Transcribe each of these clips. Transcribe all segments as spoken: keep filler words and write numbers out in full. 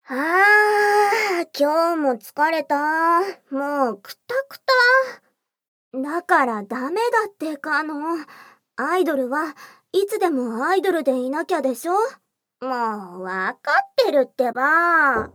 あー、今日も疲れた。もうくたくた。だからダメだってかの。アイドルはいつでもアイドルでいなきゃでしょ。もうわかってるってば。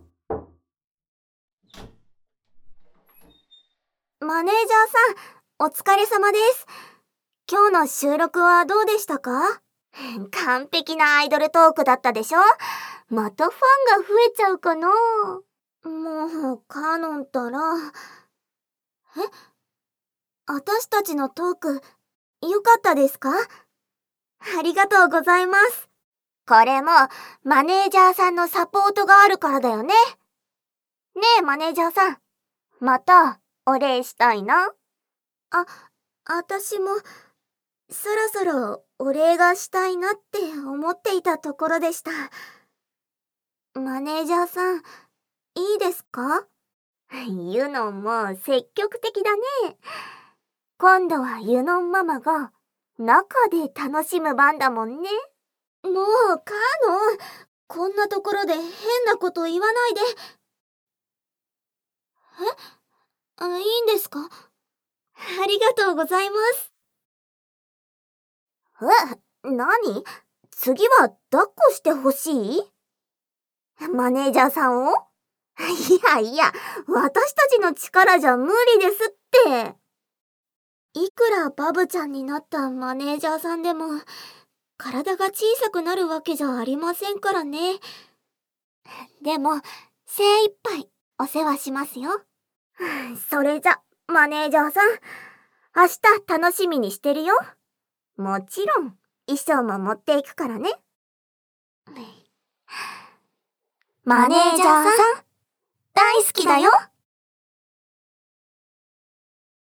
マネージャーさん、お疲れ様です。今日の収録はどうでしたか？完璧なアイドルトークだったでしょ。またファンが増えちゃうかな。もう、カノンたら。え？私たちのトーク、良かったですか？ありがとうございます。これも、マネージャーさんのサポートがあるからだよね。ねえ、マネージャーさん。また、お礼したいな。あ、あたしも、そろそろお礼がしたいなって思っていたところでした。マネージャーさん、いいですか？ユノンも積極的だね。今度はユノンママが中で楽しむ番だもんね。もう、カノン、こんなところで変なこと言わないで。え？あ、いいんですか？ありがとうございます。え、なに？次は抱っこしてほしい？マネージャーさんを？いやいや、私たちの力じゃ無理ですって。いくらバブちゃんになったマネージャーさんでも、体が小さくなるわけじゃありませんからね。でも、精一杯お世話しますよ。それじゃ、マネージャーさん、明日楽しみにしてるよ。もちろん、衣装も持っていくからね。マネージャーさん、大好きだよ。